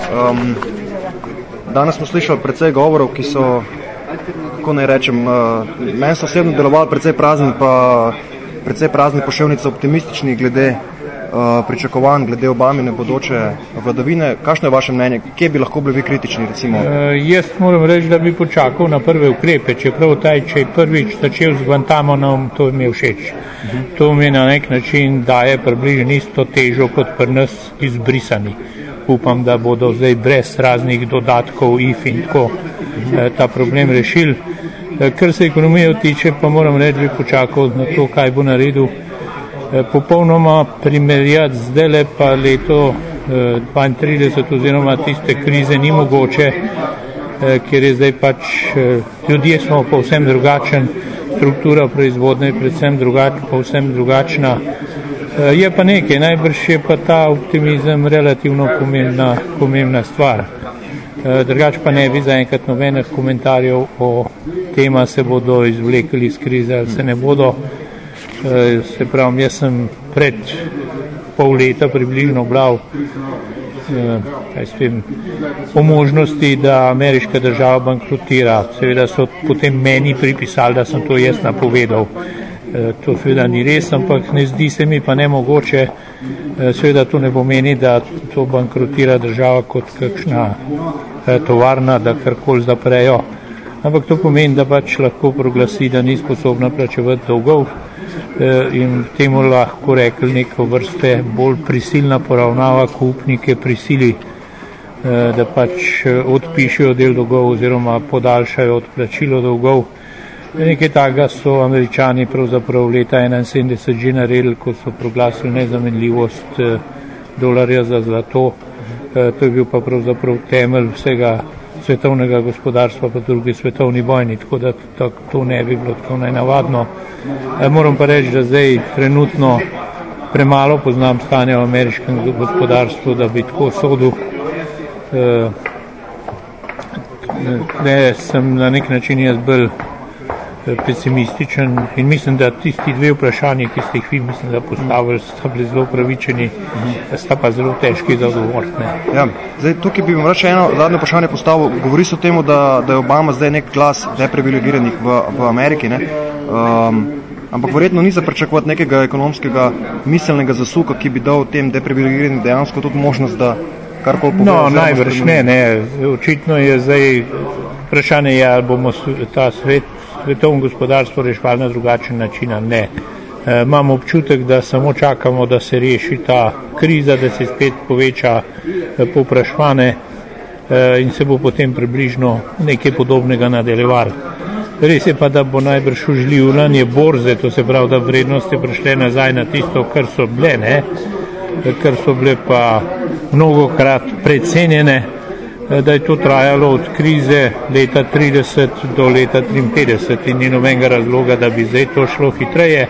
Danes smo slišali precej govorov, ki so, kako naj rečem, meni so osebno delovali precej prazni poševnice, optimistični glede pričakovanj, glede Obamine bodoče vladavine. Kakšno je vaše mnenje? Kje bi lahko bili vi kritični, recimo? Jaz moram reči, da bi počakal na prve ukrepe, čeprav če je prvič začel z Guantanamoom, to mi je všeč. To mi na nek način daje približno isto težo kot pri nas izbrisani. Upam, da bodo zdaj brez raznih dodatkov IF in tako ta problem rešili. Kar se ekonomije tiče, pa moram reči, bi počakal na to, kaj bo naredil. Popolnoma primerjati zdajle pa leto 32 oziroma tiste krize ni mogoče, ker je zdaj pač ljudje smo povsem drugačen, struktura proizvodnje je povsem drugačna. Je pa nekaj, najbrž je pa ta optimizem relativno pomembna stvar. Drugač pa ne bi zaenkrat nobenih komentarjev o tema se bodo izvlekli iz krize ali se ne bodo. Se pravim, jaz sem pred pol leta približno bral o možnosti, da ameriška država bankrotira. Seveda so potem meni pripisali, da sem to jaz napovedal. To seveda ni res, ampak ne zdi se mi pa nemogoče. Seveda to ne pomeni, da to bankrotira država kot kakšna tovarna, da karkoli zaprejo. Ampak to pomeni, da pač lahko proglasi, da ni sposobna plačevati dolgov in temu lahko rekli neko vrste bolj prisilna poravnava, ko upnike prisili, da pač odpišejo del dolgov oziroma podaljšajo odplačilo dolgov. Nekaj takega so Američani pravzaprav leta 1971 že naredili, ko so proglasili nezamenljivost dolarja za zlato. To je bil pa pravzaprav temelj vsega svetovnega gospodarstva pa drugi svetovni vojni, tako da to ne bi bilo tako nenavadno. Moram pa reči, da zdaj trenutno premalo poznam stanje v ameriškem gospodarstvu, da bi tako sodil. Sem na nek način jaz bolj pesimističen in mislim, da tisti dve vprašanji, ki ste jih vi mislim, da postavili, sta bili zelo pravičeni, sta pa zelo težki za odgovor. Ja, zdaj tukaj bi vam še eno zadnje vprašanje postavil. Govori se o tem, da je Obama zdaj nek glas deprivilegiranih v Ameriki, ne? Ampak verjetno ni za pričakovati nekega ekonomskega miselnega zasuka, ki bi dal tem deprivilegiranim dejansko tudi možnost, da karkoli povedo. No, najbrž ne. Očitno je zdaj vprašanje, ali bomo ta svetovno gospodarstvo reševali na drugačen način, ne. Imam občutek, da samo čakamo, da se reši ta kriza, da se spet poveča povpraševanje in se bo potem približno nekaj podobnega nadaljevalo. Res je pa, da bo najbrž oživljanje borze, to se pravi, da vrednosti prišle nazaj na tisto, kar so bile, kar so bile pa mnogokrat precenjene, da je to trajalo od krize leta 30 do leta 53 in ni nobenega razloga, da bi zdaj to šlo hitreje.